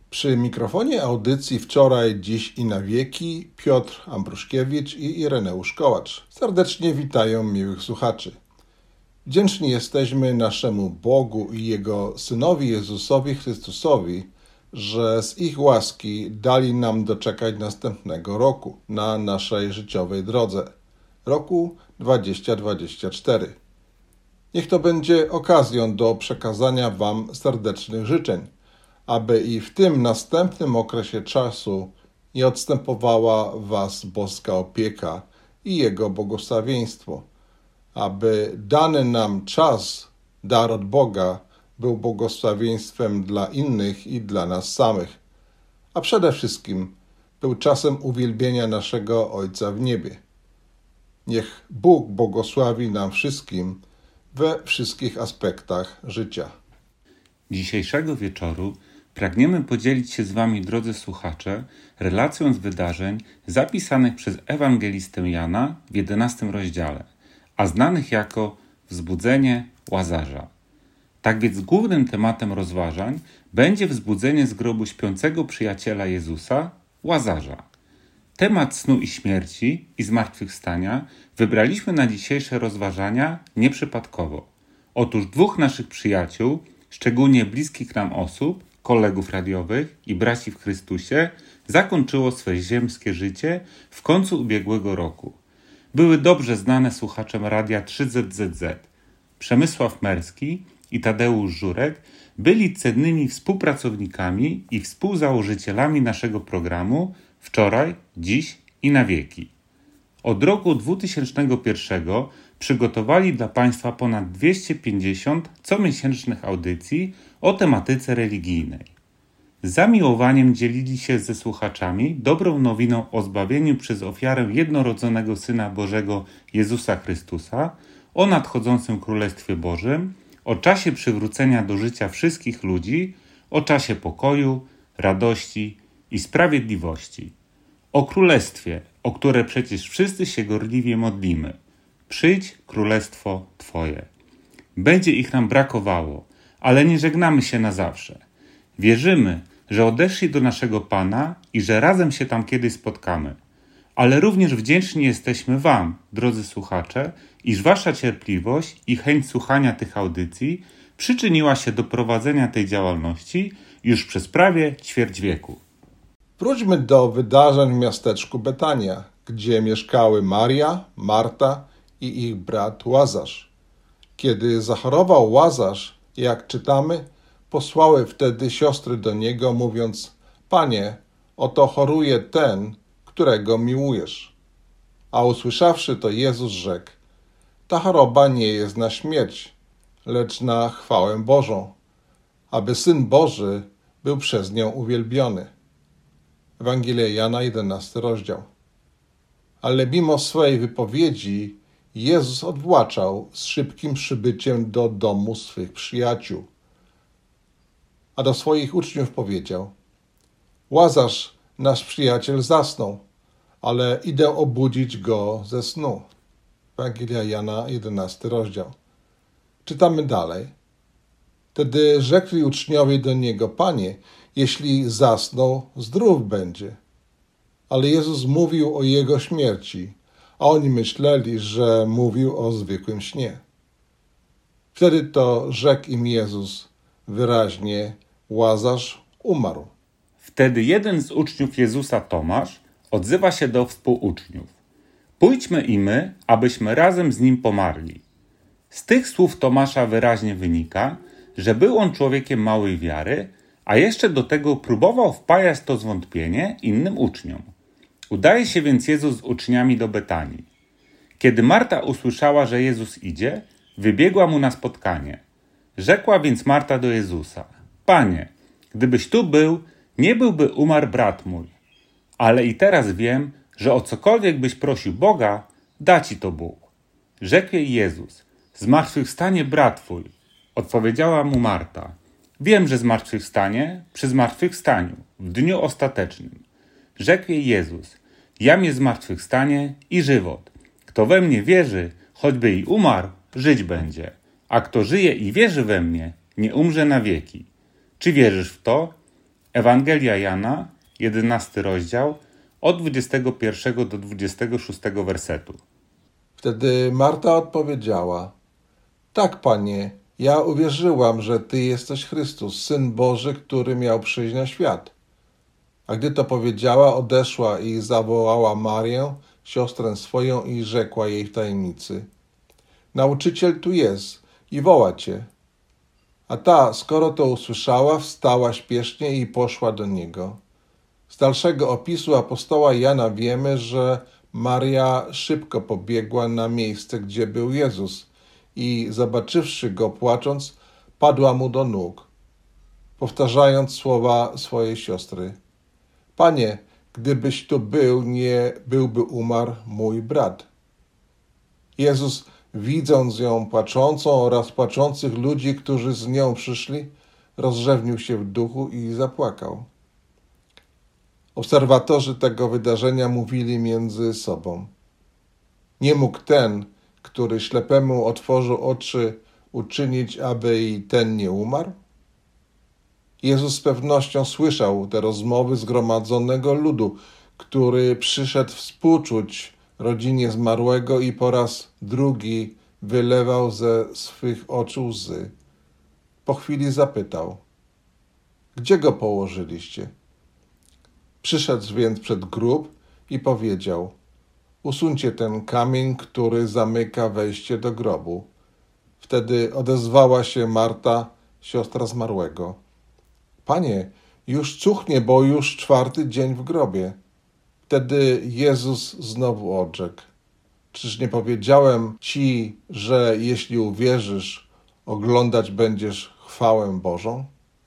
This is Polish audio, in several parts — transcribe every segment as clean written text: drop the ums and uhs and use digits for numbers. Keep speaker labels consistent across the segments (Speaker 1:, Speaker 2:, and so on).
Speaker 1: Przy mikrofonie audycji Wczoraj, Dziś i na wieki Piotr Ambruszkiewicz i Ireneusz Kołacz. Serdecznie witają miłych słuchaczy. Wdzięczni jesteśmy naszemu Bogu i Jego Synowi Jezusowi Chrystusowi, że z ich łaski dali nam doczekać następnego roku na naszej życiowej drodze, roku 2024. Niech to będzie okazją do przekazania Wam serdecznych życzeń, aby i w tym następnym okresie czasu nie odstępowała Was boska opieka i Jego błogosławieństwo, aby dany nam czas, dar od Boga, był błogosławieństwem dla innych i dla nas samych, a przede wszystkim był czasem uwielbienia naszego Ojca w niebie. Niech Bóg błogosławi nam wszystkim we wszystkich aspektach życia.
Speaker 2: Dzisiejszego wieczoru pragniemy podzielić się z Wami, drodzy słuchacze, relacją z wydarzeń zapisanych przez ewangelistę Jana w 11 rozdziale, a znanych jako wzbudzenie Łazarza. Tak więc głównym tematem rozważań będzie wzbudzenie z grobu śpiącego przyjaciela Jezusa, Łazarza. Temat snu i śmierci i zmartwychwstania wybraliśmy na dzisiejsze rozważania nieprzypadkowo. Otóż dwóch naszych przyjaciół, szczególnie bliskich nam osób, kolegów radiowych i braci w Chrystusie, zakończyło swe ziemskie życie w końcu ubiegłego roku. Były dobrze znane słuchaczom radia 3ZZZ. Przemysław Merski i Tadeusz Żurek byli cennymi współpracownikami i współzałożycielami naszego programu Wczoraj, Dziś i na wieki. Od roku 2001 przygotowali dla Państwa ponad 250 comiesięcznych audycji o tematyce religijnej. Z zamiłowaniem dzielili się ze słuchaczami dobrą nowiną o zbawieniu przez ofiarę jednorodzonego Syna Bożego Jezusa Chrystusa, o nadchodzącym Królestwie Bożym, o czasie przywrócenia do życia wszystkich ludzi, o czasie pokoju, radości i sprawiedliwości. O Królestwie, o które przecież wszyscy się gorliwie modlimy. Przyjdź, Królestwo Twoje. Będzie ich nam brakowało, ale nie żegnamy się na zawsze. Wierzymy, że odeszli do naszego Pana i że razem się tam kiedyś spotkamy. Ale również wdzięczni jesteśmy Wam, drodzy słuchacze, iż Wasza cierpliwość i chęć słuchania tych audycji przyczyniła się do prowadzenia tej działalności już przez prawie ćwierć wieku.
Speaker 1: Wróćmy do wydarzeń w miasteczku Betania, gdzie mieszkały Maria, Marta i ich brat Łazarz. Kiedy zachorował Łazarz, jak czytamy, posłały wtedy siostry do niego, mówiąc: Panie, oto choruje ten, którego miłujesz. A usłyszawszy to, Jezus rzekł: Ta choroba nie jest na śmierć, lecz na chwałę Bożą, aby Syn Boży był przez nią uwielbiony. Ewangelia Jana, 11 rozdział. Ale mimo swej wypowiedzi Jezus odwłaczał z szybkim przybyciem do domu swych przyjaciół. A do swoich uczniów powiedział: Łazarz, nasz przyjaciel, zasnął, ale idę obudzić go ze snu. Ewangelia Jana, 11 rozdział. Czytamy dalej. Wtedy rzekli uczniowie do niego: Panie, jeśli zasnął, zdrów będzie. Ale Jezus mówił o jego śmierci, a oni myśleli, że mówił o zwykłym śnie. Wtedy to rzekł im Jezus wyraźnie: Łazarz umarł.
Speaker 2: Wtedy jeden z uczniów Jezusa, Tomasz, odzywa się do współuczniów: Pójdźmy i my, abyśmy razem z nim pomarli. Z tych słów Tomasza wyraźnie wynika, że był on człowiekiem małej wiary, a jeszcze do tego próbował wpajać to zwątpienie innym uczniom. Udaje się więc Jezus z uczniami do Betanii. Kiedy Marta usłyszała, że Jezus idzie, wybiegła mu na spotkanie. Rzekła więc Marta do Jezusa: Panie, gdybyś tu był, nie byłby umarł brat mój. Ale i teraz wiem, że o cokolwiek byś prosił Boga, da ci to Bóg. Rzekł jej Jezus: Zmartwychwstanie brat twój. Odpowiedziała mu Marta: Wiem, że zmartwychwstanie przy zmartwychwstaniu, w dniu ostatecznym. Rzekł jej Jezus: Jam jest zmartwychwstanie i żywot. Kto we mnie wierzy, choćby i umarł, żyć będzie. A kto żyje i wierzy we mnie, nie umrze na wieki. Czy wierzysz w to? Ewangelia Jana, 11 rozdział, od 21 do 26 wersetu.
Speaker 1: Wtedy Marta odpowiedziała: Tak, Panie, ja uwierzyłam, że Ty jesteś Chrystus, Syn Boży, który miał przyjść na świat. A gdy to powiedziała, odeszła i zawołała Marię, siostrę swoją, i rzekła jej w tajemnicy: Nauczyciel tu jest i woła Cię. A ta, skoro to usłyszała, wstała śpiesznie i poszła do niego. Z dalszego opisu apostoła Jana wiemy, że Maria szybko pobiegła na miejsce, gdzie był Jezus i zobaczywszy go płacząc, padła mu do nóg, powtarzając słowa swojej siostry: Panie, gdybyś tu był, nie byłby umarł mój brat. Jezus, widząc ją płaczącą oraz płaczących ludzi, którzy z nią przyszli, rozrzewnił się w duchu i zapłakał. Obserwatorzy tego wydarzenia mówili między sobą: Nie mógł ten, który ślepemu otworzył oczy, uczynić, aby i ten nie umarł? Jezus z pewnością słyszał te rozmowy zgromadzonego ludu, który przyszedł współczuć rodzinie zmarłego i po raz drugi wylewał ze swych oczu łzy. Po chwili zapytał: Gdzie go położyliście? Przyszedł więc przed grób i powiedział: Usuńcie ten kamień, który zamyka wejście do grobu. Wtedy odezwała się Marta, siostra zmarłego: Panie, już cuchnie, bo już 4. dzień w grobie. Wtedy Jezus znowu odrzekł: Czyż nie powiedziałem Ci, że jeśli uwierzysz, oglądać będziesz chwałę Bożą?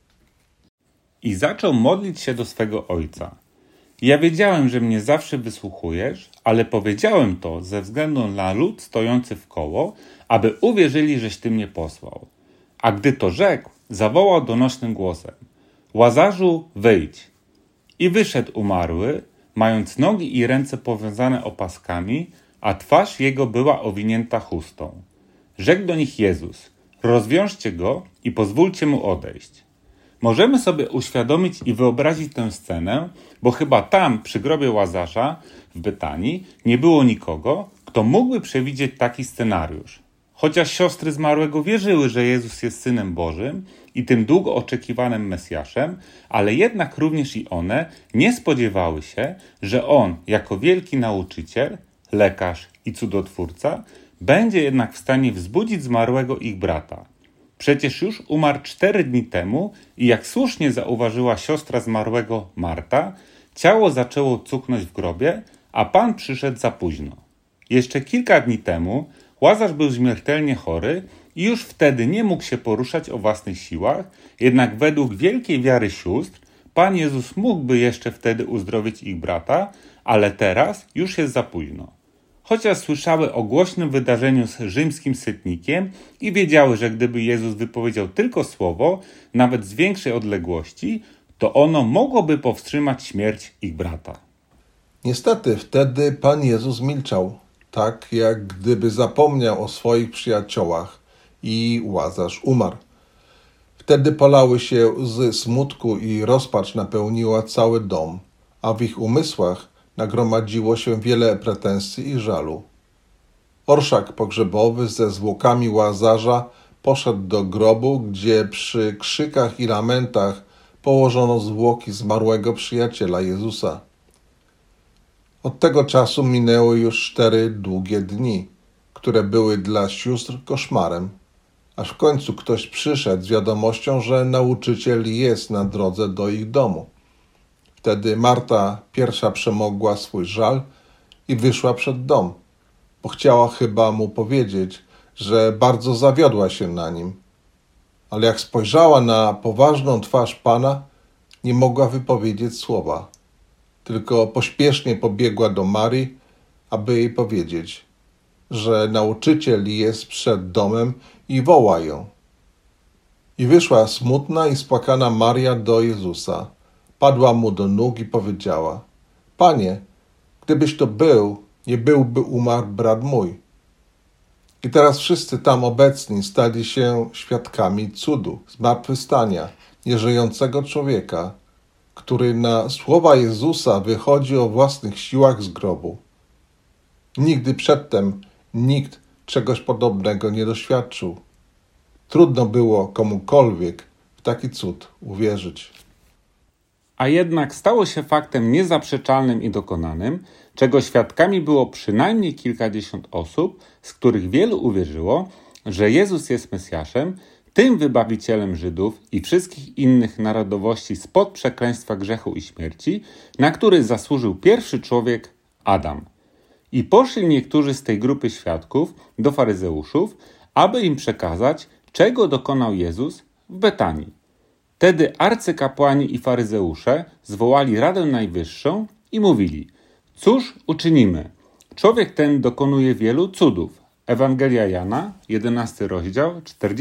Speaker 2: I zaczął modlić się do swego Ojca. Ja wiedziałem, że mnie zawsze wysłuchujesz, ale powiedziałem to ze względu na lud stojący wkoło, aby uwierzyli, żeś Ty mnie posłał. A gdy to rzekł, zawołał donośnym głosem: Łazarzu, wyjdź! I wyszedł umarły, mając nogi i ręce powiązane opaskami, a twarz jego była owinięta chustą. Rzekł do nich Jezus: Rozwiążcie go i pozwólcie mu odejść. Możemy sobie uświadomić i wyobrazić tę scenę, bo chyba tam, przy grobie Łazarza w Betanii, nie było nikogo, kto mógłby przewidzieć taki scenariusz. Chociaż siostry zmarłego wierzyły, że Jezus jest Synem Bożym i tym długo oczekiwanym Mesjaszem, ale jednak również i one nie spodziewały się, że On, jako wielki nauczyciel, lekarz i cudotwórca, będzie jednak w stanie wzbudzić zmarłego ich brata. Przecież już umarł 4 dni temu i jak słusznie zauważyła siostra zmarłego Marta, ciało zaczęło cuchnąć w grobie, a Pan przyszedł za późno. Jeszcze kilka dni temu Łazarz był śmiertelnie chory i już wtedy nie mógł się poruszać o własnych siłach, jednak według wielkiej wiary sióstr Pan Jezus mógłby jeszcze wtedy uzdrowić ich brata, ale teraz już jest za późno. Chociaż słyszały o głośnym wydarzeniu z rzymskim setnikiem i wiedziały, że gdyby Jezus wypowiedział tylko słowo, nawet z większej odległości, to ono mogłoby powstrzymać śmierć ich brata.
Speaker 1: Niestety wtedy Pan Jezus milczał, tak jak gdyby zapomniał o swoich przyjaciołach i Łazarz umarł. Wtedy polały się łzy smutku i rozpacz napełniła cały dom, a w ich umysłach nagromadziło się wiele pretensji i żalu. Orszak pogrzebowy ze zwłokami Łazarza poszedł do grobu, gdzie przy krzykach i lamentach położono zwłoki zmarłego przyjaciela Jezusa. Od tego czasu minęły już 4 długie dni, które były dla sióstr koszmarem, aż w końcu ktoś przyszedł z wiadomością, że nauczyciel jest na drodze do ich domu. Wtedy Marta pierwsza przemogła swój żal i wyszła przed dom, bo chciała chyba mu powiedzieć, że bardzo zawiodła się na nim. Ale jak spojrzała na poważną twarz Pana, nie mogła wypowiedzieć słowa, tylko pośpiesznie pobiegła do Marii, aby jej powiedzieć, że nauczyciel jest przed domem i woła ją. I wyszła smutna i spłakana Maria do Jezusa. Padła mu do nóg i powiedziała: Panie, gdybyś to był, nie byłby umarł brat mój. I teraz wszyscy tam obecni stali się świadkami cudu, zmartwychwstania nieżyjącego człowieka, który na słowa Jezusa wychodzi o własnych siłach z grobu. Nigdy przedtem nikt czegoś podobnego nie doświadczył. Trudno było komukolwiek w taki cud uwierzyć.
Speaker 2: A jednak stało się faktem niezaprzeczalnym i dokonanym, czego świadkami było przynajmniej kilkadziesiąt osób, z których wielu uwierzyło, że Jezus jest Mesjaszem, tym wybawicielem Żydów i wszystkich innych narodowości spod przekleństwa grzechu i śmierci, na który zasłużył pierwszy człowiek, Adam. I poszli niektórzy z tej grupy świadków do faryzeuszów, aby im przekazać, czego dokonał Jezus w Betanii. Wtedy arcykapłani i faryzeusze zwołali Radę Najwyższą i mówili: cóż uczynimy? Człowiek ten dokonuje wielu cudów. Ewangelia Jana, 11 rozdział,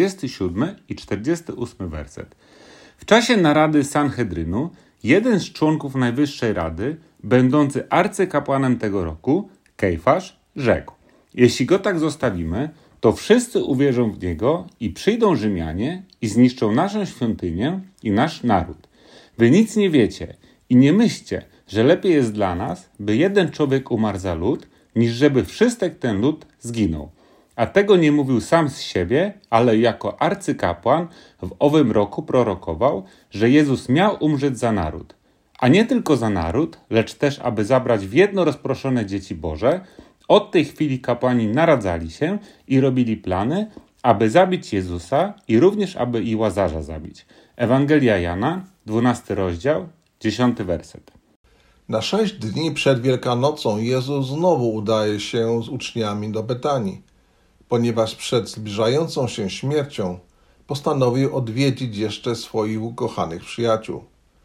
Speaker 2: 47 i 48 werset. W czasie narady Sanhedrynu jeden z członków Najwyższej Rady, będący arcykapłanem tego roku, Kejfasz, rzekł: jeśli go tak zostawimy, to wszyscy uwierzą w niego i przyjdą Rzymianie i zniszczą naszą świątynię i nasz naród. Wy nic nie wiecie i nie myślcie, że lepiej jest dla nas, by jeden człowiek umarł za lud, niż żeby wszystek ten lud zginął. A tego nie mówił sam z siebie, ale jako arcykapłan w owym roku prorokował, że Jezus miał umrzeć za naród. A nie tylko za naród, lecz też, aby zabrać w jedno rozproszone dzieci Boże. Od tej chwili kapłani naradzali się i robili plany, aby zabić Jezusa i również aby i Łazarza zabić. Ewangelia Jana, 12 rozdział, 10 werset.
Speaker 1: Na 6 dni przed Wielkanocą Jezus znowu udaje się z uczniami do Betanii, ponieważ przed zbliżającą się śmiercią postanowił odwiedzić jeszcze swoich ukochanych przyjaciół.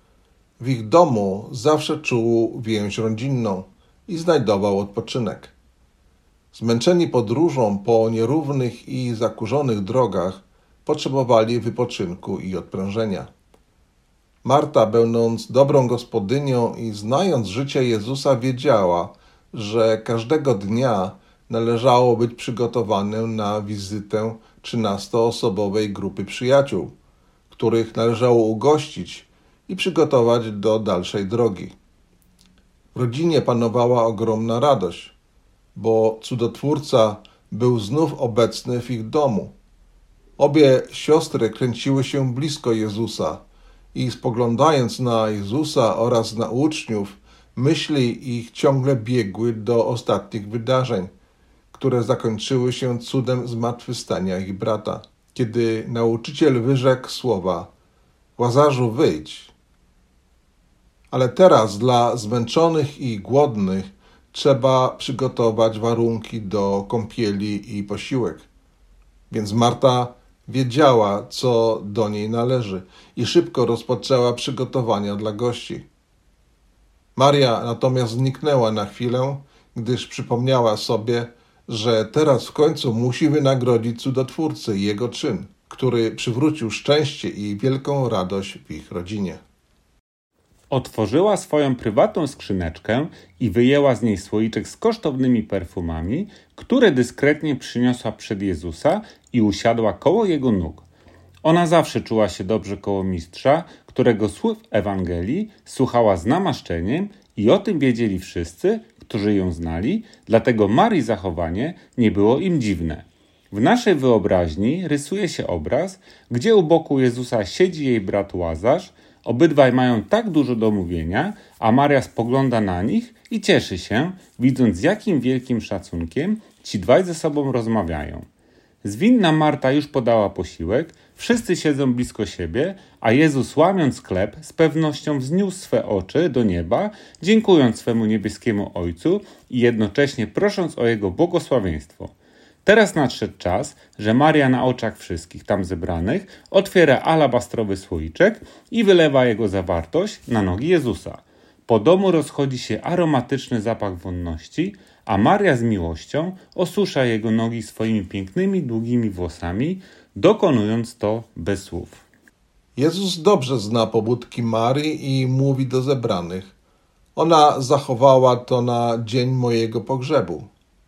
Speaker 1: W ich domu zawsze czuł więź rodzinną i znajdował odpoczynek. Zmęczeni podróżą po nierównych i zakurzonych drogach, potrzebowali wypoczynku i odprężenia. Marta, będąc dobrą gospodynią i znając życie Jezusa, wiedziała, że każdego dnia należało być przygotowanym na wizytę 13-osobowej grupy przyjaciół, których należało ugościć i przygotować do dalszej drogi. W rodzinie panowała ogromna radość, bo cudotwórca był znów obecny w ich domu. Obie siostry kręciły się blisko Jezusa i spoglądając na Jezusa oraz na uczniów, myśli ich ciągle biegły do ostatnich wydarzeń, które zakończyły się cudem zmartwychwstania ich brata. Kiedy nauczyciel wyrzekł słowa: Łazarzu, wyjdź. Ale teraz dla zmęczonych i głodnych trzeba przygotować warunki do kąpieli i posiłek. Więc Marta wiedziała, co do niej należy i szybko rozpoczęła przygotowania dla gości. Maria natomiast zniknęła na chwilę, gdyż przypomniała sobie, że teraz w końcu musi wynagrodzić cudotwórcę i jego czyn, który przywrócił szczęście i wielką radość w ich rodzinie.
Speaker 2: Otworzyła swoją prywatną skrzyneczkę i wyjęła z niej słoiczek z kosztownymi perfumami, które dyskretnie przyniosła przed Jezusa i usiadła koło jego nóg. Ona zawsze czuła się dobrze koło mistrza, którego słów Ewangelii słuchała z namaszczeniem i o tym wiedzieli wszyscy, którzy ją znali, dlatego Marii zachowanie nie było im dziwne. W naszej wyobraźni rysuje się obraz, gdzie u boku Jezusa siedzi jej brat Łazarz. Obydwaj mają tak dużo do mówienia, a Maria spogląda na nich i cieszy się, widząc z jakim wielkim szacunkiem ci dwaj ze sobą rozmawiają. Zwinna Marta już podała posiłek, wszyscy siedzą blisko siebie, a Jezus, łamiąc chleb, z pewnością wzniósł swe oczy do nieba, dziękując swemu niebieskiemu Ojcu i jednocześnie prosząc o Jego błogosławieństwo. Teraz nadszedł czas, że Maria na oczach wszystkich tam zebranych otwiera alabastrowy słoiczek i wylewa jego zawartość na nogi Jezusa. Po domu rozchodzi się aromatyczny zapach wonności, a Maria z miłością osusza jego nogi swoimi pięknymi, długimi włosami, dokonując to bez słów.
Speaker 1: Jezus dobrze zna pobudki Marii i mówi do zebranych: ona zachowała to na dzień mojego pogrzebu.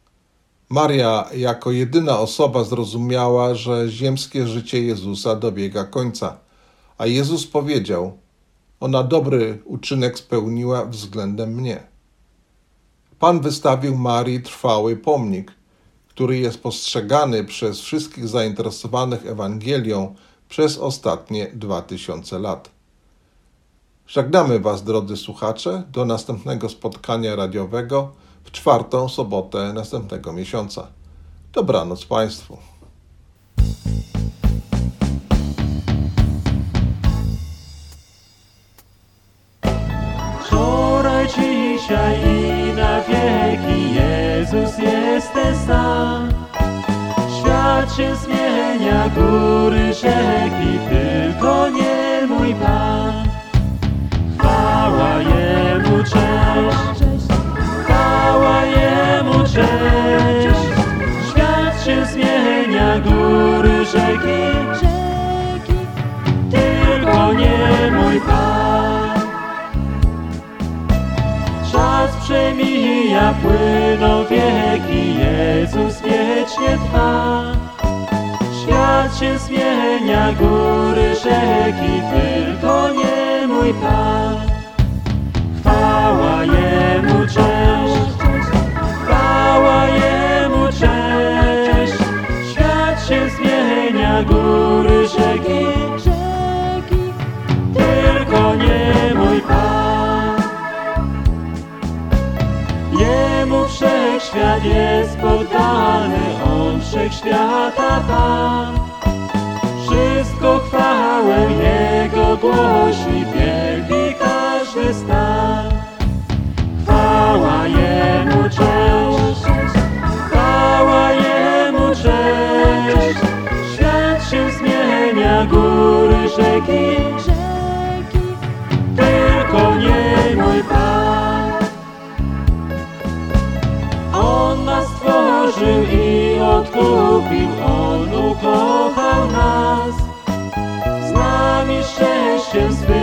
Speaker 1: Maria jako jedyna osoba zrozumiała, że ziemskie życie Jezusa dobiega końca, a Jezus powiedział: ona dobry uczynek spełniła względem mnie. Pan wystawił Marii trwały pomnik, który jest postrzegany przez wszystkich zainteresowanych Ewangelią przez ostatnie 2000 lat. Żegnamy Was, drodzy słuchacze, do następnego spotkania radiowego w 4. sobotę następnego miesiąca. Dobranoc Państwu.
Speaker 3: Wczoraj, dzisiaj i na wieki Jezus jest ten sam. Świat się zmienia, góry, rzeki, tylko nie mój Pan. Chwała Jemu, cześć, chwała Jemu, cześć. Świat się zmienia, góry, rzeki, tylko nie mój Pan. Czas przemija, płyną wieki, Jezus wiecznie trwa. Świat się zmienia, góry, rzeki, tylko nie mój Pan. Chwała Jemu, cześć, chwała Jemu, cześć. Świat się zmienia, góry, rzeki, tylko nie mój Pan. Jemu wszechświat jest poddany, On wszechświata Pan. Wszystko chwałę Jego głosi, wielbi każdy stan. Chwała Jemu, cześć, chwała Jemu, cześć. Świat się zmienia, góry, rzeki, tylko nie mój Pan. On nas stworzył i odkupił, On ukochał nas. Z nami szczęściem swym